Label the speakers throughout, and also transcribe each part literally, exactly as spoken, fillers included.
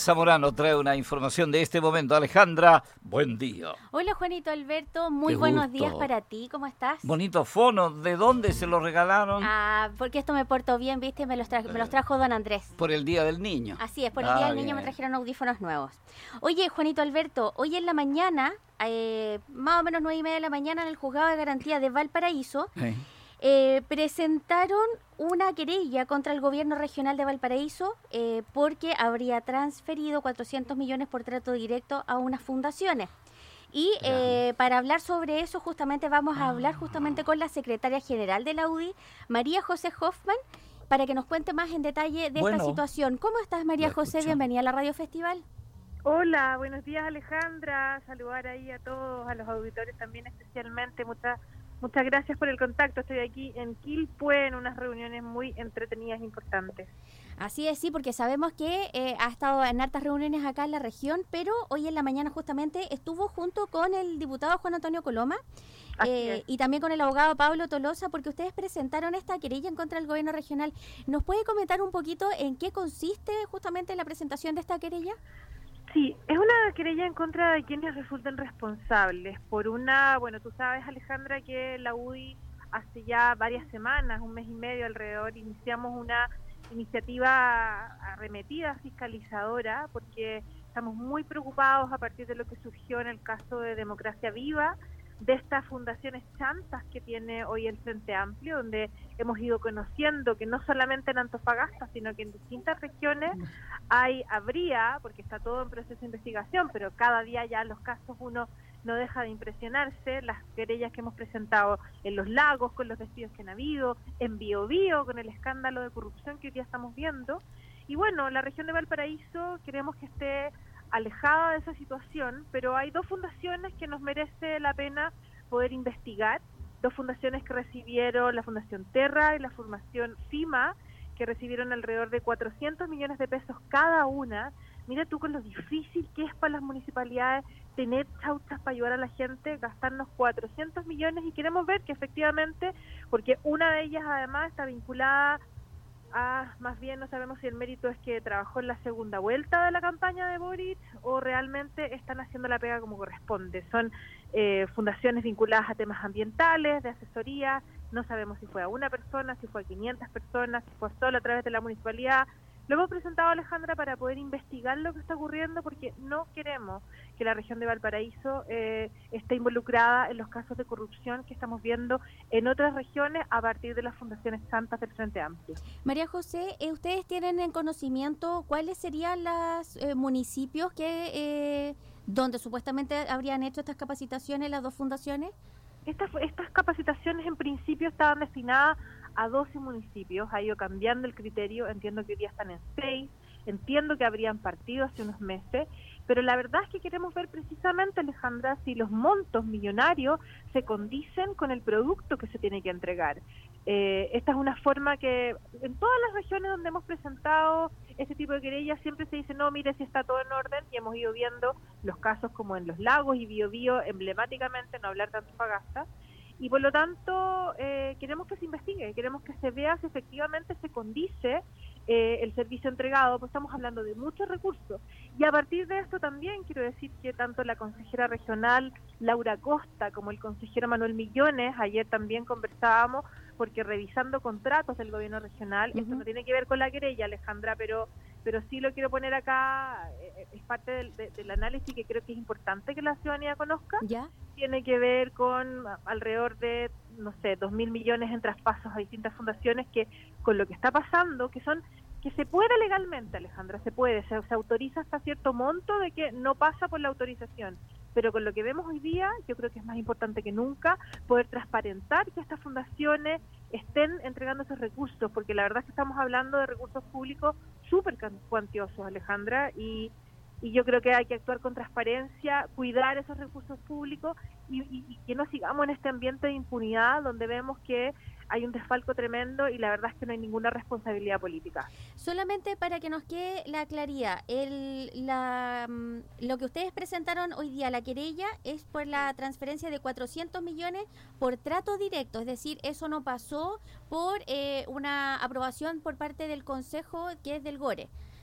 Speaker 1: Zamorano trae una información de este momento. Alejandra, buen día.
Speaker 2: Hola Juanito Alberto, muy
Speaker 1: Qué
Speaker 2: buenos
Speaker 1: gusto.
Speaker 2: días para ti, ¿cómo estás?
Speaker 1: Bonito fono, ¿de dónde se lo regalaron?
Speaker 2: Ah, porque esto me portó bien, viste, me los, tra- me los trajo don Andrés.
Speaker 1: Por el Día del Niño.
Speaker 2: Así es, por el
Speaker 1: Ah,
Speaker 2: Día del Niño
Speaker 1: bien.
Speaker 2: me trajeron audífonos nuevos. Oye, Juanito Alberto, hoy en la mañana, eh, más o menos nueve y media de la mañana, en el Juzgado de Garantía de Valparaíso,
Speaker 1: Sí.
Speaker 2: Eh, presentaron una querella contra el gobierno regional de Valparaíso eh, porque habría transferido cuatrocientos millones por trato directo a unas fundaciones. Y eh, para hablar sobre eso justamente vamos a hablar justamente con la secretaria general de la U D I, María José Hoffman, para que nos cuente más en detalle de
Speaker 1: Bueno.
Speaker 2: esta situación. ¿Cómo estás, María
Speaker 1: La
Speaker 2: José?
Speaker 1: escucho.
Speaker 2: Bienvenida a la Radio Festival.
Speaker 3: Hola, buenos días Alejandra, saludar ahí a todos, a los auditores también especialmente, muchas muchas gracias por el contacto, estoy aquí en Quilpué en unas reuniones muy entretenidas e importantes.
Speaker 2: Así es, sí, porque sabemos que eh, ha estado en hartas reuniones acá en la región, pero hoy en la mañana justamente estuvo junto con el diputado Juan Antonio Coloma eh, y también con el abogado Pablo Tolosa, porque ustedes presentaron esta querella en contra del gobierno regional. ¿Nos puede comentar un poquito en qué consiste justamente la presentación de esta querella?
Speaker 3: Sí, es una querella en contra de quienes resulten responsables por una, bueno, tú sabes Alejandra que la U D I hace ya varias semanas, un mes y medio alrededor, iniciamos una iniciativa arremetida fiscalizadora porque estamos muy preocupados a partir de lo que surgió en el caso de Democracia Viva, de estas fundaciones chantas que tiene hoy el Frente Amplio, donde hemos ido conociendo que no solamente en Antofagasta, sino que en distintas regiones hay, habría, porque está todo en proceso de investigación, pero cada día ya los casos uno no deja de impresionarse, las querellas que hemos presentado en Los Lagos con los despidos que han habido, en Biobío con el escándalo de corrupción que hoy día estamos viendo, y bueno, la región de Valparaíso queremos que esté alejada de esa situación, pero hay dos fundaciones que nos merece la pena poder investigar, dos fundaciones que recibieron, la Fundación Terra y la Fundación FIMA, que recibieron alrededor de cuatrocientos millones de pesos cada una. Mira tú con lo difícil que es para las municipalidades tener chauchas para ayudar a la gente, gastarnos cuatrocientos millones, y queremos ver que efectivamente, porque una de ellas además está vinculada a, más bien no sabemos si el mérito es que trabajó en la segunda vuelta de la campaña de Boric o realmente están haciendo la pega como corresponde. Son eh, fundaciones vinculadas a temas ambientales, de asesoría, no sabemos si fue a una persona, si fue a quinientas personas, si fue solo a través de la municipalidad. Lo hemos presentado, Alejandra, para poder investigar lo que está ocurriendo porque no queremos que la región de Valparaíso eh, esté involucrada en los casos de corrupción que estamos viendo en otras regiones a partir de las fundaciones santas del Frente Amplio.
Speaker 2: María José, eh, ¿ustedes tienen en conocimiento cuáles serían los eh, municipios que eh, donde supuestamente habrían hecho estas capacitaciones las dos fundaciones?
Speaker 3: Estas, estas capacitaciones en principio estaban destinadas a doce municipios, ha ido cambiando el criterio, entiendo que hoy día están en seis, entiendo que habrían partido hace unos meses, pero la verdad es que queremos ver precisamente, Alejandra, si los montos millonarios se condicen con el producto que se tiene que entregar. Eh, esta es una forma que en todas las regiones donde hemos presentado este tipo de querellas siempre se dice, no, mire si está todo en orden, y hemos ido viendo los casos como en Los Lagos y Biobío emblemáticamente, no hablar de Antofagasta, y por lo tanto eh, queremos que se investigue, queremos que se vea si efectivamente se condice eh, el servicio entregado, pues estamos hablando de muchos recursos. Y a partir de esto también quiero decir que tanto la consejera regional Laura Costa como el consejero Manuel Millones, ayer también conversábamos, porque revisando contratos del gobierno regional, uh-huh. Esto no tiene que ver con la querella, Alejandra, pero pero sí lo quiero poner acá, eh, es parte del, de, del análisis que creo que es importante que la ciudadanía conozca.
Speaker 2: ¿Ya?
Speaker 3: Tiene que ver con alrededor de, no sé, dos mil millones en traspasos a distintas fundaciones que con lo que está pasando, que son que se puede legalmente, Alejandra, se puede, se, se autoriza hasta cierto monto de que no pasa por la autorización. Pero con lo que vemos hoy día, yo creo que es más importante que nunca poder transparentar que estas fundaciones estén entregando esos recursos, porque la verdad es que estamos hablando de recursos públicos súper cuantiosos, Alejandra, y, y yo creo que hay que actuar con transparencia, cuidar esos recursos públicos y, y, y que no sigamos en este ambiente de impunidad donde vemos que hay un desfalco tremendo y la verdad es que no hay ninguna responsabilidad política.
Speaker 2: Solamente para que nos quede la claridad, el, la, lo que ustedes presentaron hoy día, la querella, es por la transferencia de cuatrocientos millones por trato directo, es decir, eso no pasó por eh, una aprobación por parte del Consejo que es del GORE.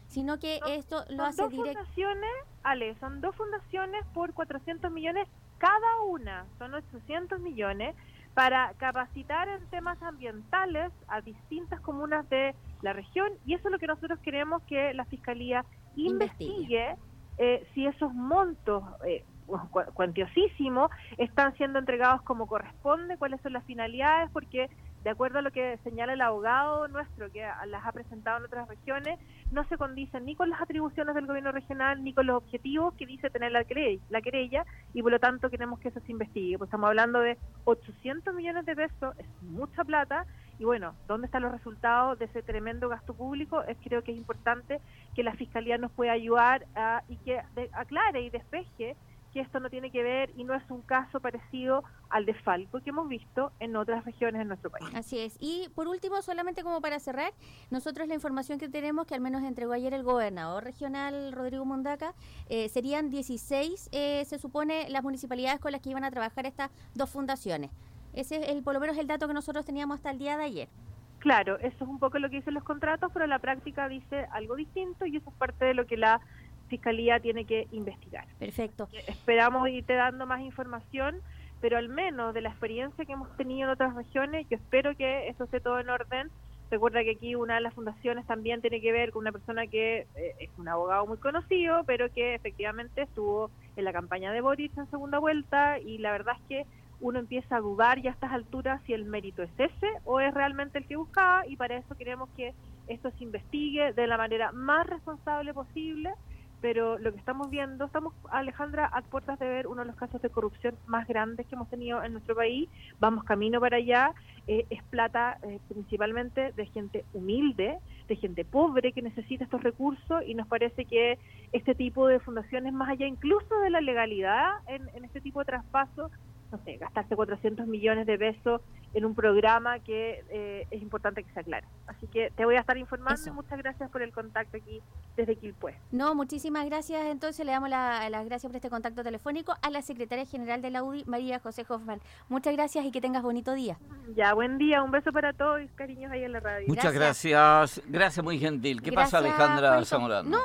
Speaker 2: sino que
Speaker 3: son,
Speaker 2: esto lo
Speaker 3: son
Speaker 2: hace
Speaker 3: dos
Speaker 2: directo.
Speaker 3: fundaciones, Ale, son dos fundaciones por cuatrocientos millones cada una, son ochocientos millones, para capacitar en temas ambientales a distintas comunas de la región, y eso es lo que nosotros queremos que la Fiscalía investigue, investigue eh, si esos montos eh, cu- cuantiosísimos están siendo entregados como corresponde, cuáles son las finalidades, porque de acuerdo a lo que señala el abogado nuestro, que las ha presentado en otras regiones, no se condicen ni con las atribuciones del gobierno regional, ni con los objetivos que dice tener la querella, la querella y por lo tanto queremos que eso se investigue. Pues estamos hablando de ochocientos millones de pesos, es mucha plata, y bueno, ¿dónde están los resultados de ese tremendo gasto público? Es creo que es importante que la Fiscalía nos pueda ayudar a, y que de, aclare y despeje que esto no tiene que ver y no es un caso parecido al desfalco que hemos visto en otras regiones de nuestro país.
Speaker 2: Así es. Y por último, solamente como para cerrar, nosotros la información que tenemos, que al menos entregó ayer el gobernador regional Rodrigo Mundaca, eh, serían dieciséis, eh, se supone, las municipalidades con las que iban a trabajar estas dos fundaciones. Ese es el, por lo menos el dato que nosotros teníamos hasta el día de ayer.
Speaker 3: Claro, eso es un poco lo que dicen los contratos, pero la práctica dice algo distinto y eso es parte de lo que la Fiscalía tiene que investigar.
Speaker 2: Perfecto.
Speaker 3: Esperamos irte dando más información, pero al menos de la experiencia que hemos tenido en otras regiones, yo espero que esto esté todo en orden. Recuerda que aquí una de las fundaciones también tiene que ver con una persona que eh, es un abogado muy conocido, pero que efectivamente estuvo en la campaña de Boric en segunda vuelta, y la verdad es que uno empieza a dudar ya a estas alturas si el mérito es ese o es realmente el que buscaba, y para eso queremos que esto se investigue de la manera más responsable posible. Pero lo que estamos viendo, estamos, Alejandra, a puertas de ver uno de los casos de corrupción más grandes que hemos tenido en nuestro país. Vamos camino para allá. Eh, es plata eh, principalmente de gente humilde, de gente pobre que necesita estos recursos, y nos parece que este tipo de fundaciones, más allá incluso de la legalidad en, en este tipo de traspasos, no sé, gastarse cuatrocientos millones de pesos en un programa que eh, es importante que se aclare. Así que te voy a estar informando.
Speaker 2: Eso.
Speaker 3: Y muchas gracias por el contacto aquí desde Quilpué.
Speaker 2: No, muchísimas gracias. Entonces le damos la- las gracias por este contacto telefónico a la secretaria general de la U D I, María José Hoffman. Muchas gracias y que tengas bonito día.
Speaker 3: Ya, buen día, un beso para todos y cariños ahí en la radio.
Speaker 1: Muchas
Speaker 2: Gracias.
Speaker 1: gracias. Gracias, muy gentil. ¿Qué pasa,
Speaker 2: Gracias,
Speaker 1: Alejandra
Speaker 2: Juanito.
Speaker 1: Zamorano?
Speaker 2: No,